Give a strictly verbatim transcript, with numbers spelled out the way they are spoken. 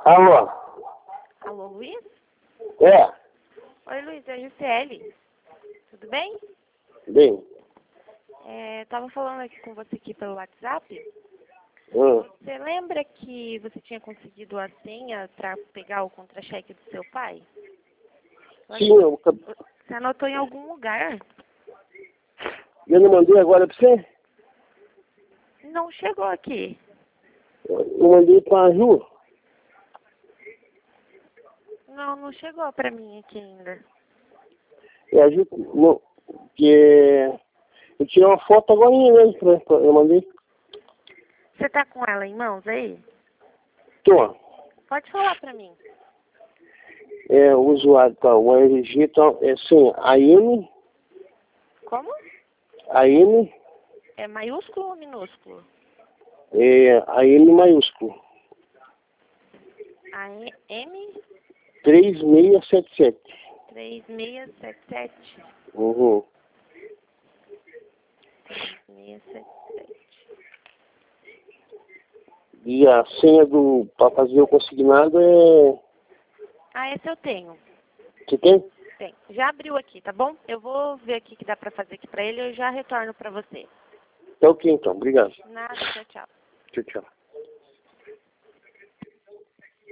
Alô? Alô, Luiz? É? Oi, Luiz, é a Juscelie. Tudo bem? Bem. É, tava falando aqui com você aqui pelo WhatsApp. Hum. Você lembra que você tinha conseguido a senha para pegar o contra-cheque do seu pai? Sim, eu, Você anotou em algum lugar? eu não mandei agora pra você? Não chegou aqui. Eu mandei pra Ju. Não, não chegou para mim aqui ainda. É a Ju, não, que eu tirei uma foto agora mesmo, pra, pra, eu mandei. Você tá com ela em mãos aí? Tô. Pode falar para mim. É, o usuário tá, o R G tá, é assim, A M, Como? A M, É maiúsculo ou minúsculo? é, A M maiúsculo. A M três seis sete sete. três seis sete sete. Uhum. três seis sete sete. E a senha do, pra fazer o consignado é, Ah, esse eu tenho. você tem? Tem. Já abriu aqui, tá bom? Eu vou ver aqui o que dá pra fazer aqui pra ele e eu já retorno pra você. Tá ok então, obrigado. Nada, tchau, tchau. Tchau, tchau.